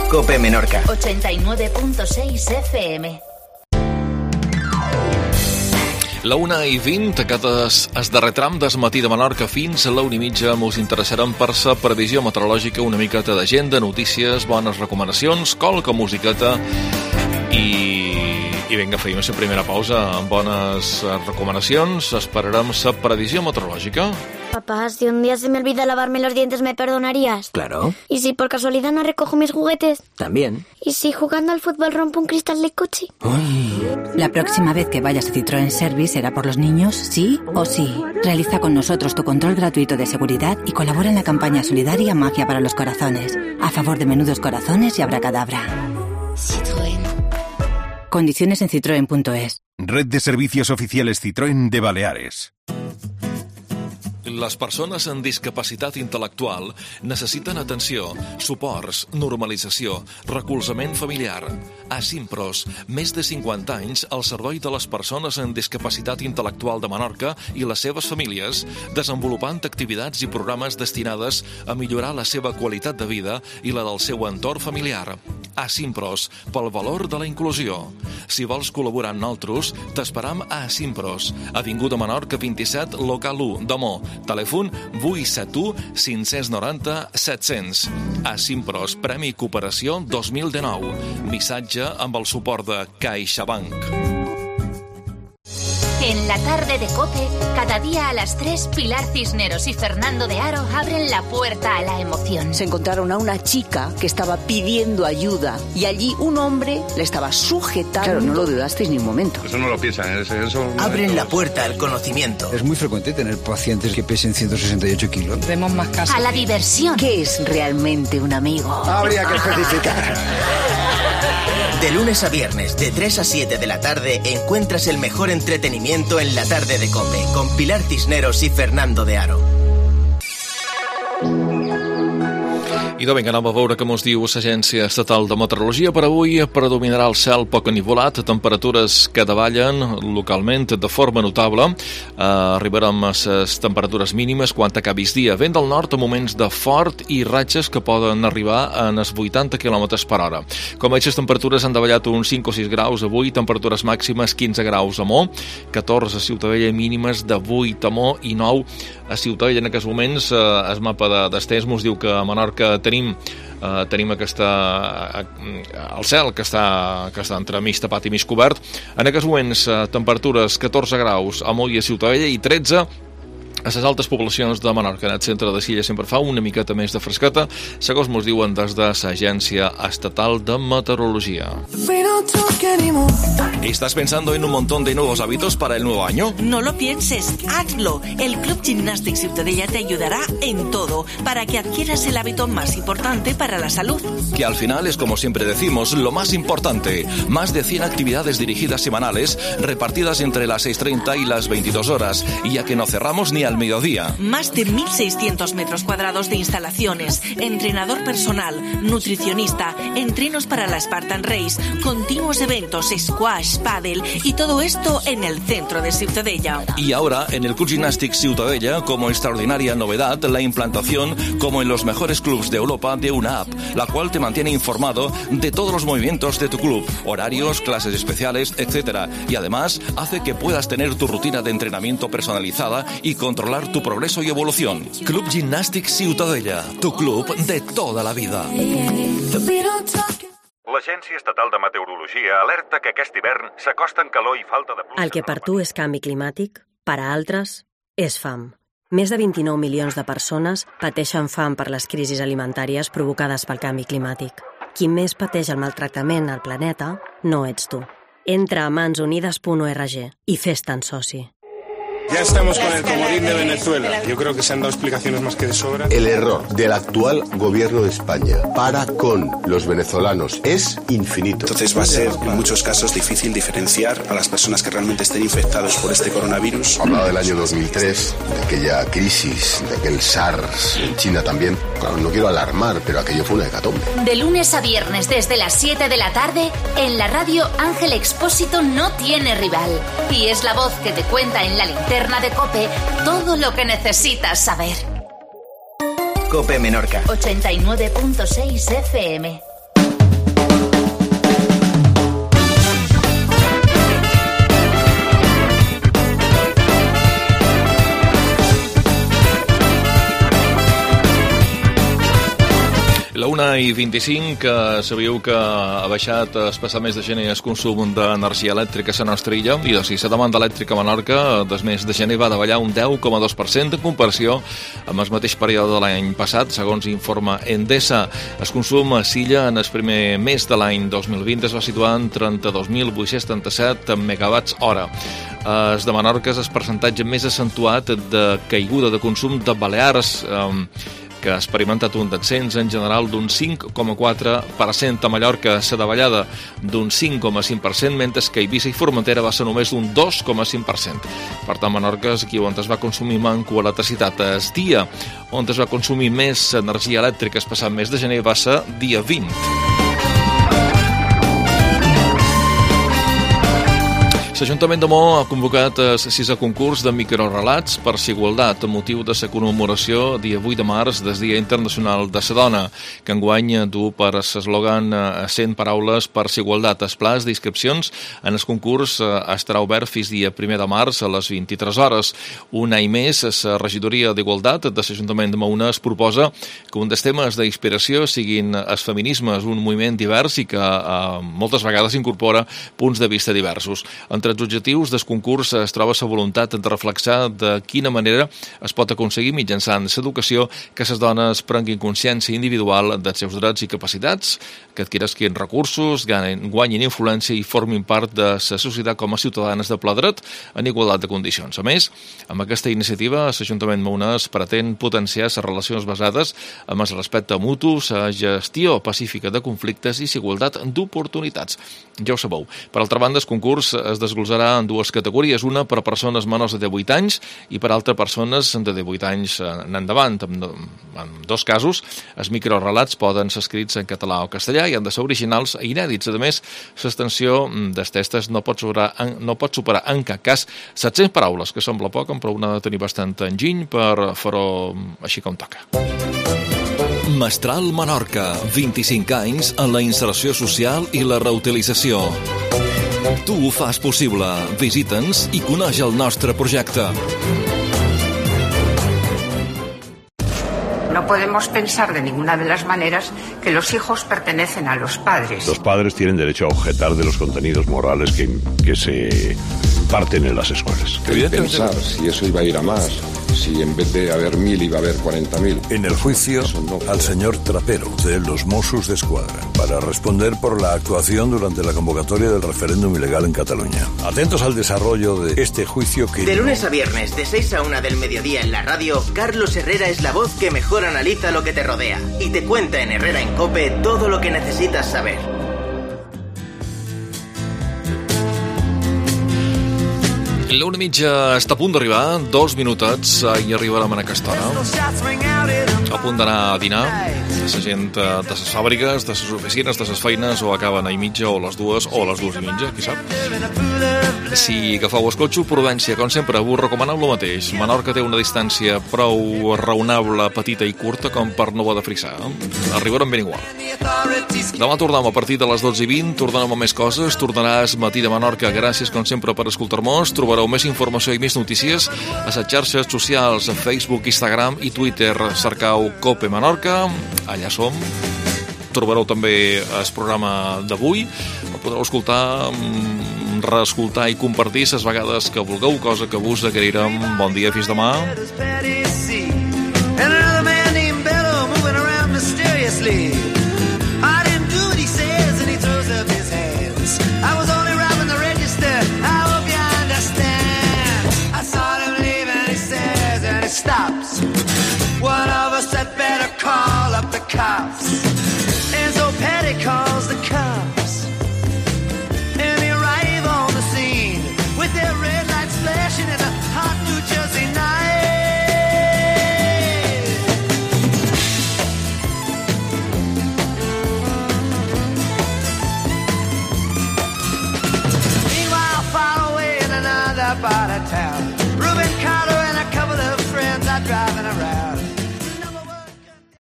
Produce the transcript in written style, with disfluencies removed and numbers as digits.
COPE Menorca. 89.6 FM. La 1:20, aquest és darrer tram del matí de Menorca fins a la 1:30. Us interessarem per la previsió meteorològica, una miqueta d'agenda, notícies, bones recomanacions, colca, musiqueta i vinga, feim la primera pausa amb bones recomanacions. Esperarem la previsió meteorològica. Papá, si un día se me olvida lavarme los dientes, ¿me perdonarías? Claro. ¿Y si por casualidad no recojo mis juguetes? También. ¿Y si jugando al fútbol rompo un cristal del coche? Uy. La próxima vez que vayas a Citroën Service será por los niños, sí o sí. Realiza con nosotros tu control gratuito de seguridad y colabora en la campaña solidaria Magia para los Corazones, a favor de menudos corazones y abracadabra. Citroën. Condiciones en citroen.es. Red de servicios oficiales Citroën de Baleares. Les persones amb discapacitat intel·lectual necessiten atenció, suports, normalització, recolzament familiar. A Simpros, més de 50 anys al servei de les persones amb discapacitat intel·lectual de Menorca i les seves famílies, desenvolupant activitats i programes destinades a millorar la seva qualitat de vida i la del seu entorn familiar. A Simpros, pel valor de la inclusió. Si vols col·laborar amb nosaltres, t'esperam a Simpros, Avinguda Menorca 27, local 1, Damó. Telèfon 871 590 700. A Simpros, Premi Cooperació 2019. Missatge amb el suport de CaixaBank. En la tarde de COPE, cada día a las 3, Pilar Cisneros y Fernando de Aro abren la puerta a la emoción. Se encontraron a una chica que estaba pidiendo ayuda y allí un hombre le estaba sujetando. Claro, no lo dudasteis ni un momento. Eso no lo piensan. Abren la puerta al conocimiento. Es muy frecuente tener pacientes que pesen 168 kilos. Vemos más casos. A la diversión. ¿Qué es realmente un amigo? Habría que especificar. De lunes a viernes, de 3 a 7 de la tarde, encuentras el mejor entretenimiento en la tarde de COPE, con Pilar Cisneros y Fernando de Aro. I de vinga, anem a veure què ens diu l'Agència Estatal de Meteorologia. Per avui predominarà el cel poc enivolat, temperatures que davallen localment de forma notable. Arribarem a les temperatures mínimes quan acabi el dia. Vent del nord a moments de fort i ratxes que poden arribar a els 80 km per hora. Com veig, les temperatures han davallat uns 5 o 6 graus avui, temperatures màximes 15 graus a Mó, 14 a Ciutadella, mínimes de 8 a Mó i 9 a Ciutadella. En aquests moments, el mapa d'estès ens diu que a Menorca tenim el cel que està entre mig tapat i mig cobert. En aquests moments, temperatures 14 graus a Mó i a Ciutadella i 13 a les altes poblacions de Menorca. En el centre de Silla sempre fa una miqueta més de fresqueta, segons ens diuen des de l'Agència Estatal de Meteorologia. ¿Estás pensando en un montón de nuevos hábitos para el nuevo año? No lo pienses, hazlo. El Club Gimnàstic Ciutadella te ayudará en todo para que adquieras el hábito más importante para la salud. Que al final es, como siempre decimos, lo más importante. Más de 100 actividades dirigidas semanales repartidas entre las 6:30 y las 22 horas, ya que no cerramos ni al mediodía. Más de 1.600 metros cuadrados de instalaciones, entrenador personal, nutricionista, entrenos para la Spartan Race, continuos eventos, squash, pádel y todo esto en el centro de Ciutadella. Y ahora, en el Club Gimnàstic Ciutadella, como extraordinaria novedad, la implantación, como en los mejores clubs de Europa, de una app, la cual te mantiene informado de todos los movimientos de tu club, horarios, clases especiales, etc. Y además, hace que puedas tener tu rutina de entrenamiento personalizada y controlar tu progreso y evolución. Club Gimnàstic Ciutadella, tu club de toda la vida. L'Agència Estatal de Meteorologia alerta que aquest hivern s'acosten calor i falta de pluja. El que per tu és canvi climàtic, per a altres és fam. Més de 29 milions de persones pateixen fam per les crisis alimentàries provocades pel canvi climàtic. Qui més pateix el maltractament al planeta no ets tu. Entra a mansunides.org i fes-te'n soci. Ya estamos con el comodín de Venezuela. Yo creo que se han dado explicaciones más que de sobra. El error del actual gobierno de España para con los venezolanos es infinito. Entonces va a ser en muchos casos difícil diferenciar a las personas que realmente estén infectados por este coronavirus. Hablaba del año 2003, de aquella crisis, de aquel SARS, en China también. Claro, no quiero alarmar, pero aquello fue una hecatombe. De lunes a viernes desde las 7 de la tarde, en la radio Ángel Expósito no tiene rival. Y es la voz que te cuenta en la linterna de COPE todo lo que necesitas saber. COPE Menorca 89.6 FM. 1:25, sabíeu que ha baixat el mes de gener el consum d'energia elèctrica a la nostra illa, i doncs la demanda elèctrica a Menorca del mes de gener va davallar un 10,2% en comparació amb el mateix període de l'any passat, segons informa Endesa. El consum a l'illa en el primer mes de l'any 2020 es va situar en 32.877 megawatts hora. El de Menorca és el percentatge més accentuat de caiguda de consum de Balears, que ha experimentat un descens en general d'un 5,4%. A Mallorca, la davallada d'un 5,5%, mentre que Eivissa i Formentera va ser només d'un 2,5%. Per tant, Menorca és aquí on es va consumir manco l'electricitat. El dia on es va consumir més energia elèctrica el passat mes de gener va ser dia 20. L'Ajuntament de Maó ha convocat el 6è concurs de microrelats per l'Igualtat a motiu de la commemoració dia 8 de març del Dia Internacional de la Dona, que enguany du per l'eslògan 100 paraules per l'Igualtat. El pla d'inscripcions en el concurs estarà obert fins dia 1 de març a les 23 hores. Un any més, la regidoria d'Igualtat de l'Ajuntament de Maó es proposa que un dels temes d'inspiració siguin els feminismes, un moviment divers i que moltes vegades incorpora punts de vista diversos. Entre els objectius del concurs es troba la voluntat de reflexar de quina manera es pot aconseguir mitjançant l'educació que les dones prenguin consciència individual dels seus drets i capacitats, que adquirisquin recursos, guanyin influència i formin part de la societat com a ciutadanes de ple dret en igualtat de condicions. A més, amb aquesta iniciativa, l'Ajuntament maonès pretén potenciar les relacions basades en el respecte mutu, la gestió pacífica de conflictes i la igualtat d'oportunitats. Ja ho sabeu. Per altra banda, el concurs es desglossarà en dues categories, una per a persones menors de 18 anys i per a altres persones de 18 anys en endavant. En dos casos, els microrelats poden ser escrits en català o castellà i han de ser originals i inèdits. A més, l'extensió dels textos no pot superar en cap cas 700 paraules, que sembla poc, però una ha de tenir bastant enginy per fer-ho així com toca. Mestral Menorca, 25 anys en la inserció social i la reutilització. Tu ho fas possible. Visita'ns i coneix el nostre projecte. No podemos pensar de ninguna de las maneras que los hijos pertenecen a los padres. Los padres tienen derecho a objetar de los contenidos morales que se parten en las escuelas. Quería pensar si eso iba a ir a más, si en vez de haber 1.000 iba a haber 40.000. En el juicio al señor Trapero de los Mossos d'Esquadra para responder por la actuación durante la convocatoria del referéndum ilegal en Cataluña. Atentos al desarrollo de este juicio que... De lunes a viernes, de 6 a 1 del mediodía en la radio, Carlos Herrera es la voz que mejor analiza lo que te rodea y te cuenta en Herrera en COPE todo lo que necesitas saber. L'una mitja està a punt d'arribar, 2 minutets i arribarem en aquesta hora. A punt d'anar a dinar, la gent de les fàbriques, de les oficines, de les feines, o acaben a i mitja, o les dues i mitja, qui sap. Si agafeu el cotxe, prudència, com sempre, vos recomaneu el mateix. Menorca té una distància prou raonable, petita i curta com per no haver de frisar. Arribarem ben igual. Demà tornem a partir de les 12:20, tornarem a més coses, tornaràs Matí de Menorca. Gràcies, com sempre, per escoltar-nos. Trobareu més informació i més notícies a les xarxes socials, a Facebook, Instagram i Twitter. Cercau COPE Menorca, allà som. Trobareu també el programa d'avui, el podreu escoltar, reescoltar i compartir les vegades que vulgueu, cosa que vos agrairem. Bon dia, fins demà. Stops. One of us had better call up the cops.